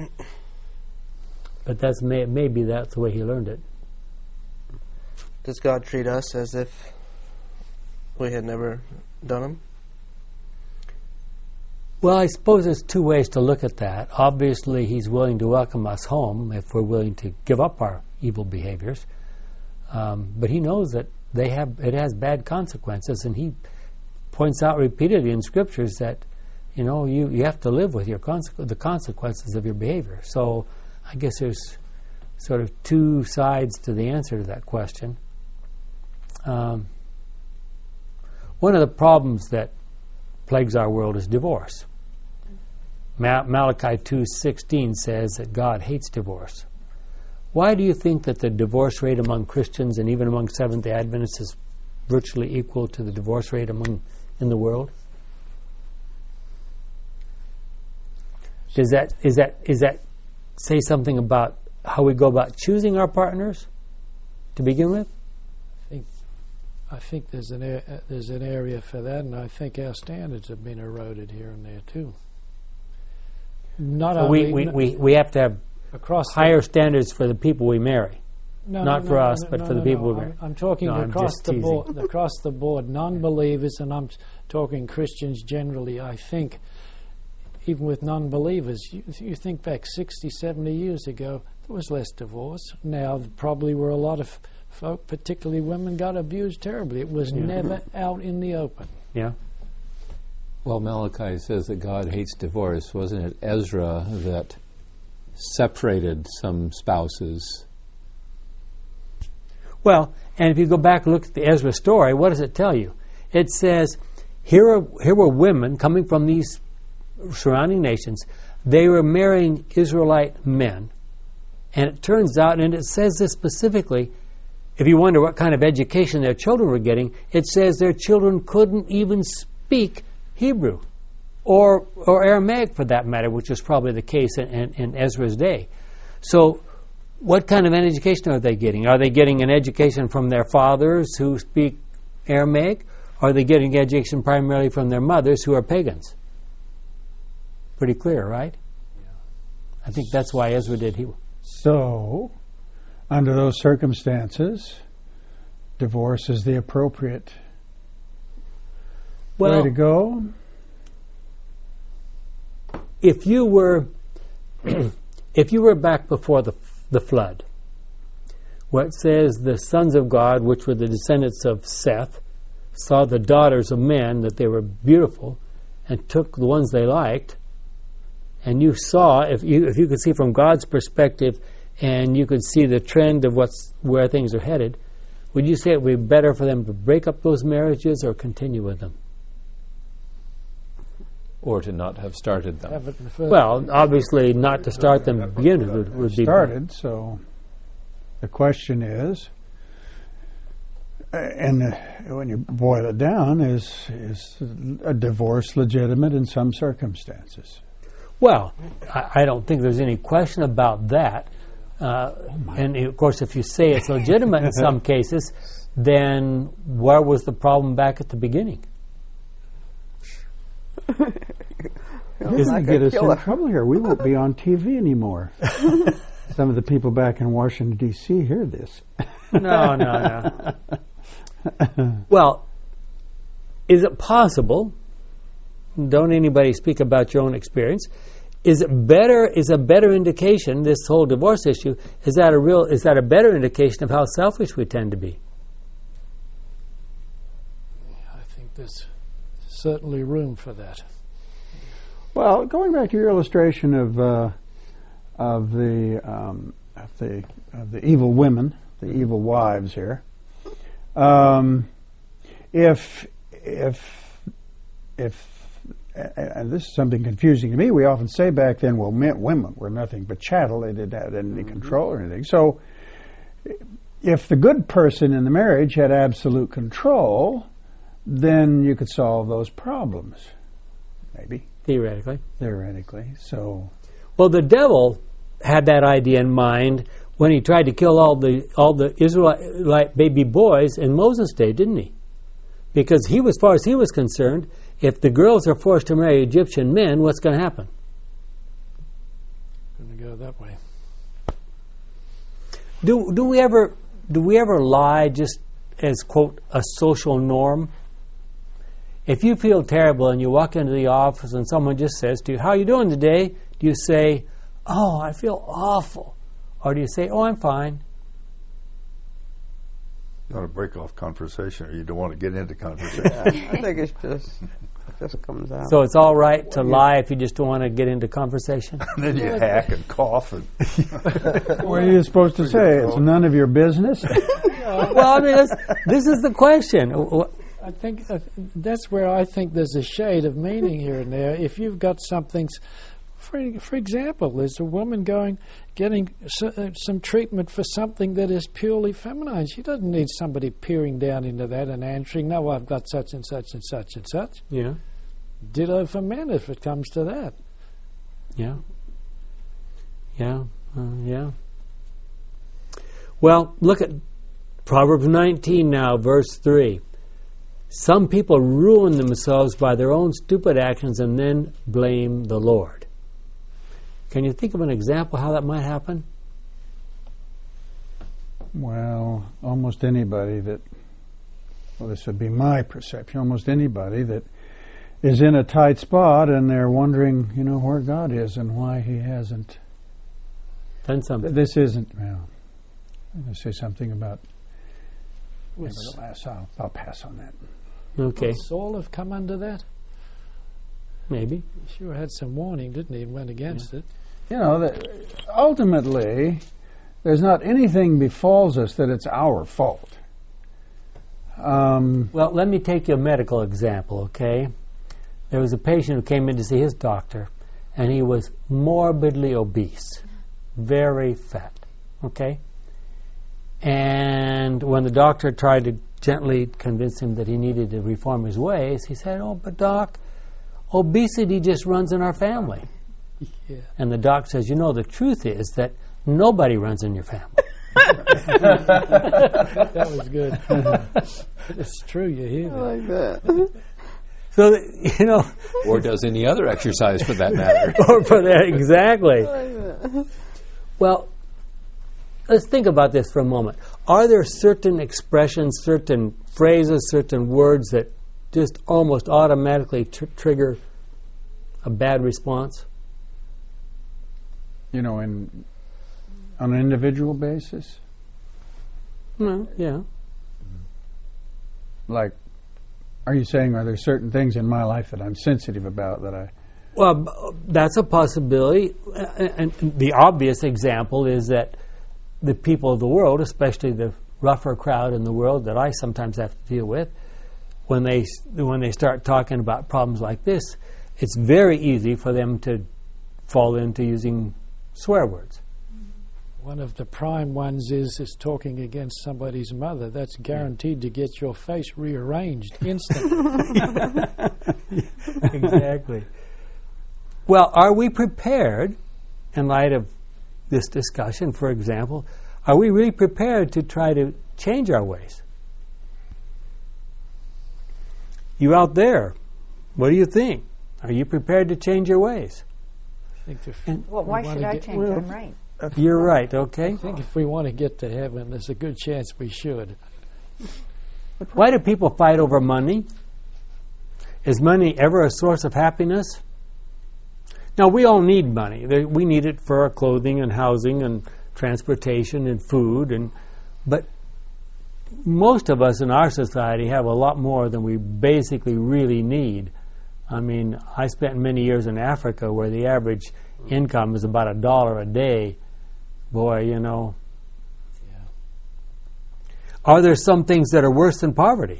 But that's may, maybe that's the way he learned it. Does God treat us as if we had never done them? Well, I suppose there's two ways to look at that. Obviously, he's willing to welcome us home if we're willing to give up our evil behaviors. Um, but he knows that they have it has bad consequences, and he points out repeatedly in scriptures that, you know, you, you have to live with your consequ- the consequences of your behavior. So I guess there's sort of two sides to the answer to that question. Um, one of the problems that plagues our world is divorce. Ma- Malachi two sixteen says that God hates divorce. Why do you think that the divorce rate among Christians and even among Seventh-day Adventists is virtually equal to the divorce rate among in the world? Does that is that is that say something about how we go about choosing our partners to begin with? I think, I think there's an a- uh, there's an area for that, and I think our standards have been eroded here and there too. Not So only we, we, n- we, we have to have across the- higher standards for the people we marry. No, Not no, for no, us, no, but no, for the no, people no. who I'm, are- I'm talking No, I'm across just the teasing. board, across the board, non-believers, and I'm talking Christians generally. I think, even with non-believers, you, you think back sixty, seventy years ago, there was less divorce. Now, probably where a lot of folk, particularly women, got abused terribly. It was Yeah. never out in the open. Yeah. Well, Malachi says that God hates divorce. Wasn't it Ezra that separated some spouses? Well, and if you go back and look at the Ezra story, what does it tell you? It says, here are, here were women coming from these surrounding nations. They were marrying Israelite men. And it turns out, and it says this specifically, if you wonder what kind of education their children were getting, it says their children couldn't even speak Hebrew or or Aramaic for that matter, which is probably the case in, in, in Ezra's day. So what kind of an education are they getting? Are they getting an education from their fathers who speak Aramaic? Or are they getting education primarily from their mothers who are pagans? Pretty clear, right? I think that's why Ezra did Hebrew. So, under those circumstances, divorce is the appropriate Well, way to go. if you were if you were back before the the flood, what says the sons of God, which were the descendants of Seth, saw the daughters of men, that they were beautiful, and took the ones they liked. And you saw, if you if you could see from God's perspective, and you could see the trend of what's where things are headed, would you say it would be better for them to break up those marriages or continue with them? Or to not have started them. Have it in the first Well, obviously not to start them to begin with would, would be started, so the question is, uh, and uh, when you boil it down, is is a divorce legitimate in some circumstances? Well, I, I don't think there's any question about that. Uh, and of course, if you say it's legitimate in some cases, then where was the problem back at the beginning? You're going to get us in trouble here. We won't be on T V anymore. Some of the people back in Washington, D C hear this. No, no, no. Well, is it possible, don't anybody speak about your own experience, is it better, is a better indication, this whole divorce issue, is that a real, is that a better indication of how selfish we tend to be? I think there's certainly room for that. Well, going back to your illustration of uh, of the um, of the of the evil women, the evil wives here, um, if if if and this is something confusing to me, we often say back then, well, men, women were nothing but chattel; they didn't have any mm-hmm. control or anything. So, if the good person in the marriage had absolute control, then you could solve those problems, maybe. Theoretically. Theoretically. So, well, the devil had that idea in mind when he tried to kill all the all the Israelite baby boys in Moses' day, didn't he? Because he was, as far as he was concerned, if the girls are forced to marry Egyptian men, what's going to happen? Going to go that way. Do do we ever do we ever lie just as, quote, a social norm? If you feel terrible and you walk into the office and someone just says to you, "How are you doing today?" Do you say, "Oh, I feel awful," or do you say, "Oh, I'm fine"? You want to break off conversation, or you don't want to get into conversation. Yeah, I think it's just it just comes out. So it's all right to lie if you just don't want to get into conversation. And then you hack and cough and. What are you supposed to say? It's none of your business. Well, I mean, this, this is the question. I think uh, that's where I think there's a shade of meaning here and there. If you've got something, for for example, there's a woman going getting so, uh, some treatment for something that is purely feminine. She doesn't need somebody peering down into that and answering, "No, I've got such and such and such and such." Yeah. Ditto for men if it comes to that. Yeah. Yeah. Uh, yeah. Well, look at Proverbs nineteen now, verse three. Some people ruin themselves by their own stupid actions and then blame the Lord. Can you think of an example how that might happen? Well, almost anybody that, well, this would be my perception, almost anybody that is in a tight spot and they're wondering, you know, where God is and why He hasn't done something. This isn't, well, I'm going to say something about, maybe the last, I'll, I'll pass on that. Okay. Would Saul have come under that? Maybe. He sure had some warning, didn't he, and went against yeah. it. You know, that ultimately, there's not anything befalls us that it's our fault. Um, well, let me take you a medical example, okay? There was a patient who came in to see his doctor, and he was morbidly obese, very fat, okay? And when the doctor tried to gently convince him that he needed to reform his ways, he said, "Oh, but doc, obesity just runs in our family." Yeah. And the doc says, "You know, the truth is that nobody runs in your family." That was good. It's true, you hear that. I like that. So, you know. Or does any other exercise for that matter. Or for that, exactly. I like that. Well, let's think about this for a moment. Are there certain expressions, certain phrases, certain words that just almost automatically tr- trigger a bad response? You know, in on an individual basis? Well, yeah. Like, are you saying, are there certain things in my life that I'm sensitive about that I... Well, b- that's a possibility. Uh, And the obvious example is that the people of the world, especially the rougher crowd in the world that I sometimes have to deal with, when they s- when they start talking about problems like this, it's very easy for them to fall into using swear words. One of the prime ones is is talking against somebody's mother. That's guaranteed to get your face rearranged instantly. Exactly. Well, are we prepared, in light of this discussion, for example, are we really prepared to try to change our ways? You out there, what do you think? Are you prepared to change your ways? I think if And- Well, we why wanna should I get- change? well, I'm right. You're right, okay? I think if we want to get to heaven, there's a good chance we should. Why do people fight over money? Is money ever a source of happiness? Now, we all need money. There- We need it for our clothing and housing and transportation and food, and but most of us in our society have a lot more than we basically really need. I mean, I spent many years in Africa where the average income is about a dollar a day. Boy, you know. Yeah. Are there some things that are worse than poverty?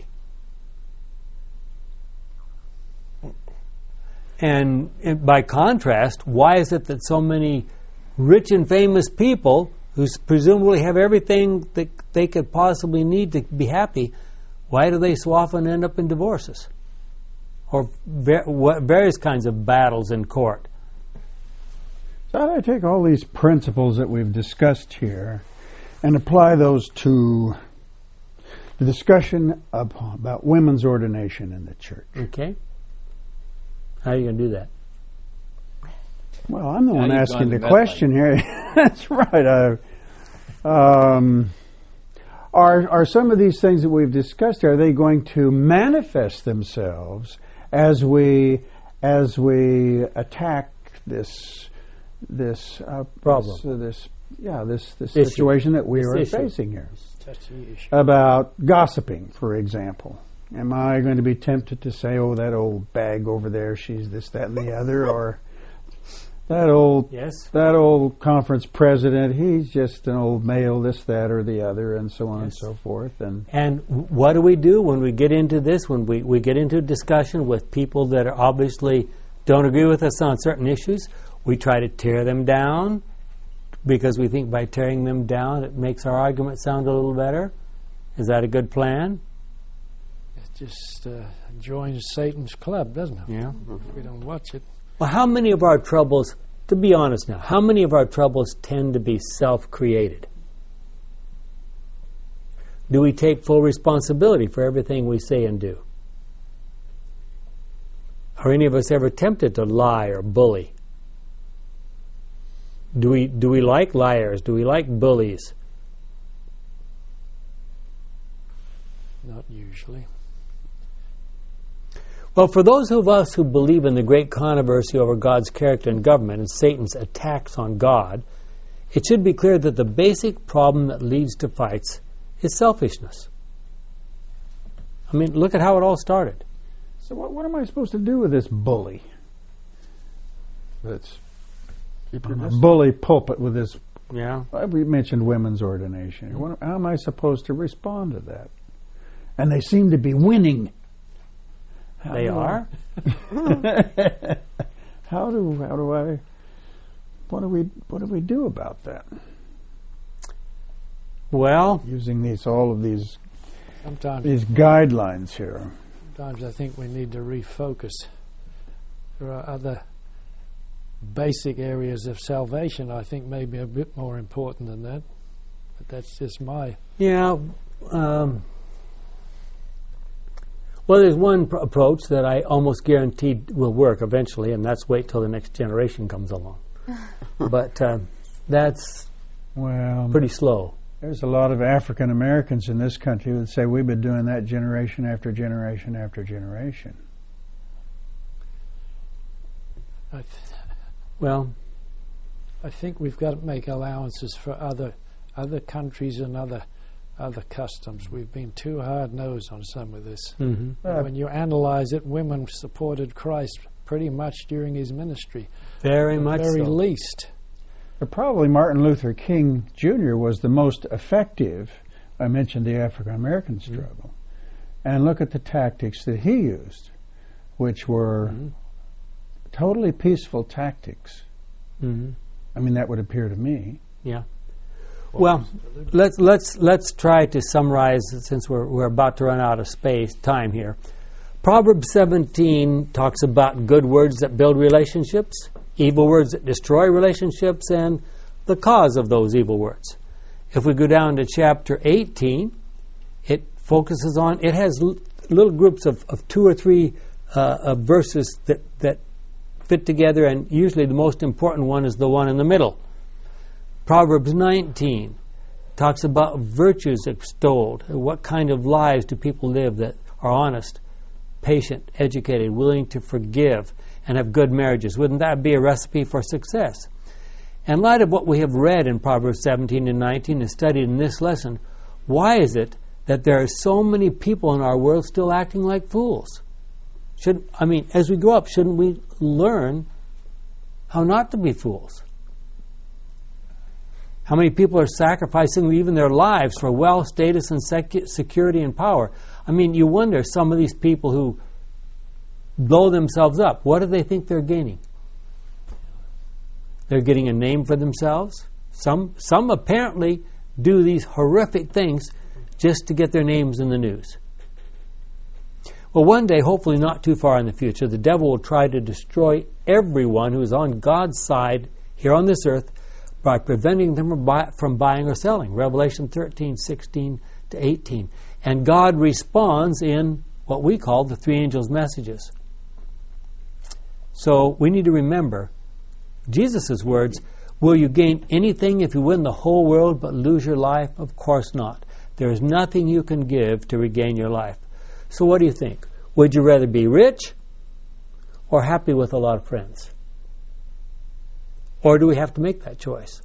And, and by contrast, why is it that so many rich and famous people who s- presumably have everything that they could possibly need to be happy, why do they so often end up in divorces? Or ver- wha- various kinds of battles in court? So how do I take all these principles that we've discussed here and apply those to the discussion of, about women's ordination in the church? Okay? How are you going to do that? Well, I'm the Now one you've asking gone to the bed question here. That's right. Uh, um, are are some of these things that we've discussed, are they going to manifest themselves as we as we attack this this uh, Problem. This, uh, this yeah this this Issue. situation that we This are issue. facing here? Touchy issue. About gossiping, for example. Am I going to be tempted to say, oh, that old bag over there, she's this, that, and the other, or that old Yes? that old conference president, he's just an old male, this, that, or the other, and so on and Yes. so forth. And And w- what do we do when we get into this, when we, we get into discussion with people that are obviously don't agree with us on certain issues? We try to tear them down because we think by tearing them down it makes our argument sound a little better. Is that a good plan? It just uh, joins Satan's club, doesn't it? Yeah. If we don't watch it. Well, how many of our troubles, to be honest now, how many of our troubles tend to be self-created? Do we take full responsibility for everything we say and do? Are any of us ever tempted to lie or bully? Do we do we like liars? Do we like bullies? Not usually. Well, for those of us who believe in the great controversy over God's character and government and Satan's attacks on God, it should be clear that the basic problem that leads to fights is selfishness. I mean, look at how it all started. so, what, what am I supposed to do with this bully? That's on a bully pulpit with this. Yeah. uh, We mentioned women's ordination. What, how am I supposed to respond to that? And they seem to be winning. How They do I- are. how do how do I what do we what do we do about that? Well, Using these all of these Sometimes, these guidelines here. sometimes I think we need to refocus. There are other basic areas of salvation I think may be a bit more important than that. But that's just my... yeah. Um, well, there's one pr- approach that I almost guaranteed will work eventually, and that's wait till the next generation comes along. But uh, that's Well, pretty slow. there's a lot of African Americans in this country who would say we've been doing that generation after generation after generation. I, th- Well, I think we've got to make allowances for other other countries and other other customs. We've been too hard-nosed on some of this. Mm-hmm. Uh, When you analyze it, women supported Christ pretty much during his ministry. Very At much the very so. least. But probably Martin Luther King Junior was the most effective. I mentioned the African American struggle. And look at the tactics that he used, which were Mm-hmm. totally peaceful tactics. Mm-hmm. I mean, that would appear to me. Yeah. Well, let's let's let's try to summarize, since we're we're about to run out of space time here. Proverbs seventeen talks about good words that build relationships, evil words that destroy relationships, and the cause of those evil words. If we go down to chapter eighteen, it focuses on, it has l- little groups of, of two or three uh, uh, verses that, that fit together, and usually the most important one is the one in the middle. Proverbs nineteen talks about virtues extolled. What kind of lives do people live that are honest, patient, educated, willing to forgive, and have good marriages? Wouldn't that be a recipe for success? In light of what we have read in Proverbs seventeen and nineteen and studied in this lesson, why is it that there are so many people in our world still acting like fools? Should I mean, as we grow up, shouldn't we learn how not to be fools? How many people are sacrificing even their lives for wealth, status, and secu- security and power? I mean, you wonder, some of these people who blow themselves up, what do they think they're gaining? They're getting a name for themselves. Some, some apparently do these horrific things just to get their names in the news. Well, one day, hopefully not too far in the future, the devil will try to destroy everyone who is on God's side here on this earth by preventing them from, buy, from buying or selling. Revelation thirteen, sixteen to eighteen. And God responds in what we call the three angels' messages. So we need to remember Jesus' words, will you gain anything if you win the whole world but lose your life? Of course not. There is nothing you can give to regain your life. So what do you think? Would you rather be rich or happy with a lot of friends? Or do we have to make that choice?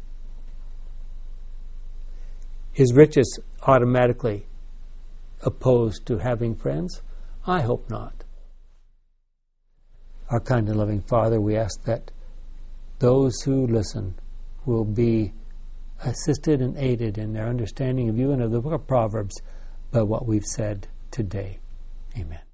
Is riches automatically opposed to having friends? I hope not. Our kind and loving Father, we ask that those who listen will be assisted and aided in their understanding of you and of the book of Proverbs by what we've said today. Amen.